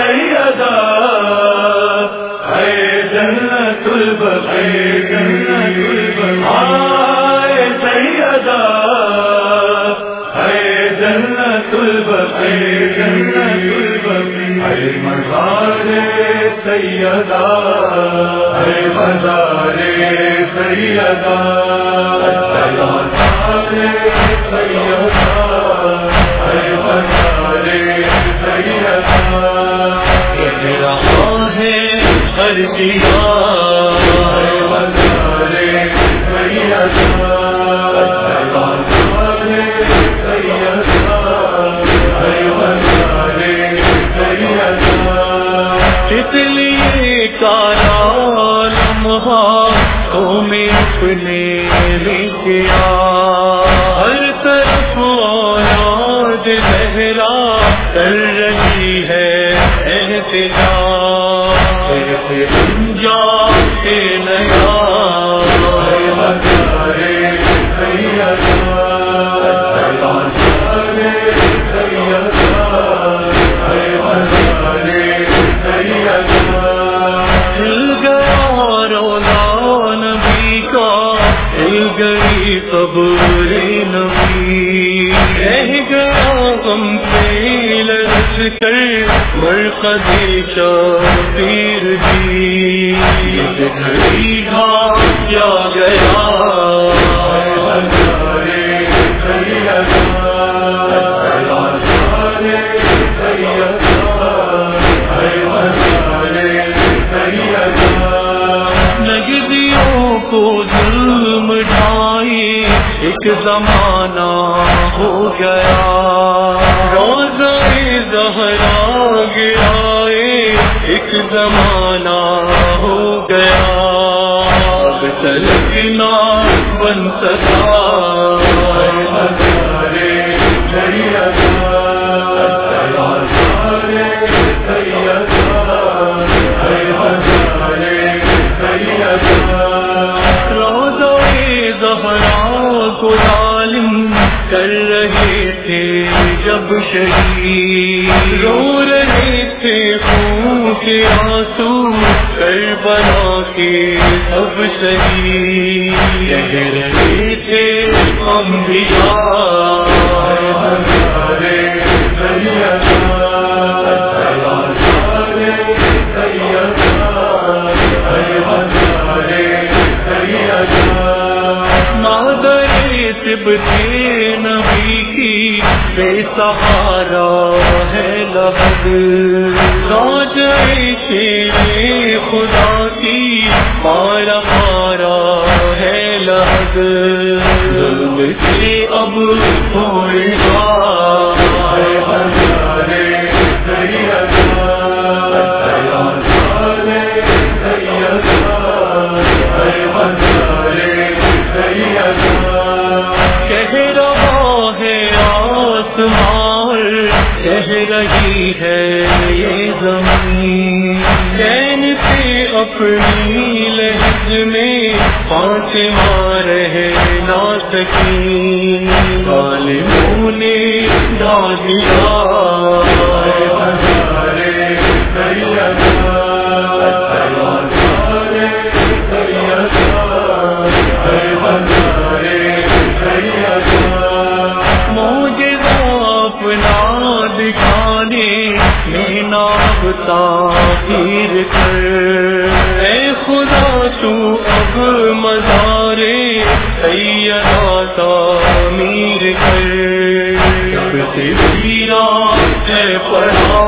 سیدا اے جنت البقیع اے سیدا اے جنت البقیع اے مزار سیدا اے مزار سیدا ہر دیا اس لیے کالا لمحہ تمہیں اپنے لکھا ہر طرف اولاد لہرا کر رہی ہے احتجاج جا کے نیا قبر نبی رہ گیا غم سے لرز کر مرقد شبیر جی گھڑی کیا گیا نگریوں کو ظلم ڈھائی ایک زمانہ ہو گیا روضہ زہرا گرائے ایک زمانہ ہو گیا اب تلکنا بن سکا کو ظالم کر رہے تھے جب شہید رو رہے تھے خون کے آنسو کربلا کے اب شہید کہہ رہے تھے انبیاء تھے نبی کی بے سہارا ہے لحد راجے شیر خدا کی مارا مارا ہے لحد ظلم سے اب ہوئے گا کہہ رہی ہے یہ زمین چین سے اپنی لہج میں پانچ رہ نہ سکی ظالموں نے ڈال دیا تاخیر کر اے خدا تو اب مزارے سیدہ تعمیر کر جب سے ویران ہے پڑھا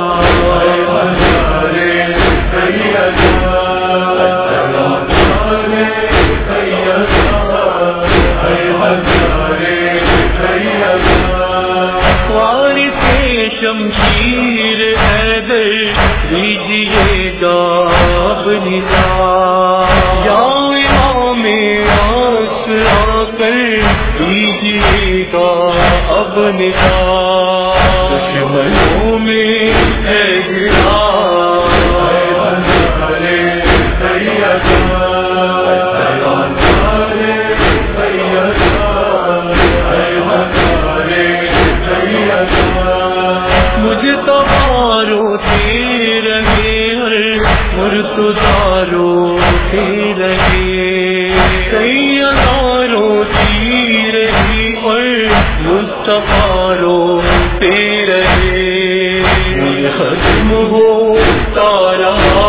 شمشیر حیدر دیجیے گا اب ندا یا امام عصر آ کر دیجیے گا اب ندا دشمنوں میں ہے گرا مجھ تمہارو تھی روتی رہے سیدہ روتی رہی اور مصطفیٰ روتے رہے ختم ہوتا رہا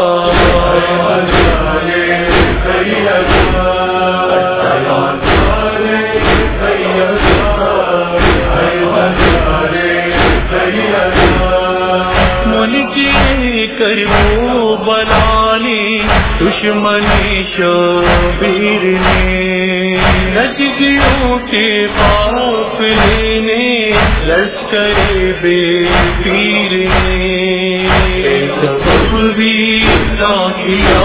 کربو بلالی دشمن شبیر نے نجدیوں کے قافلے نے لشکر بے پیر نے سبب بھی نہ کیا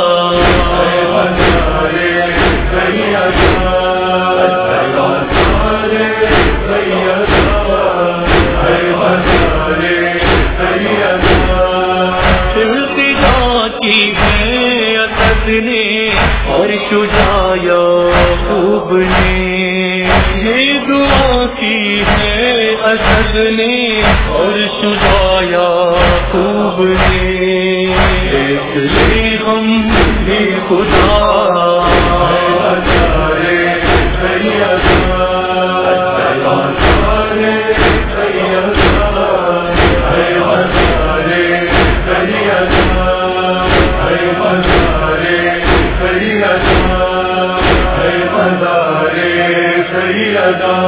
اور شجاع یعقوب نے یہ دعا کی ہے اسد نے اور شجاع یعقوب نے دیکھ لے ہم بھی خدا سیدہ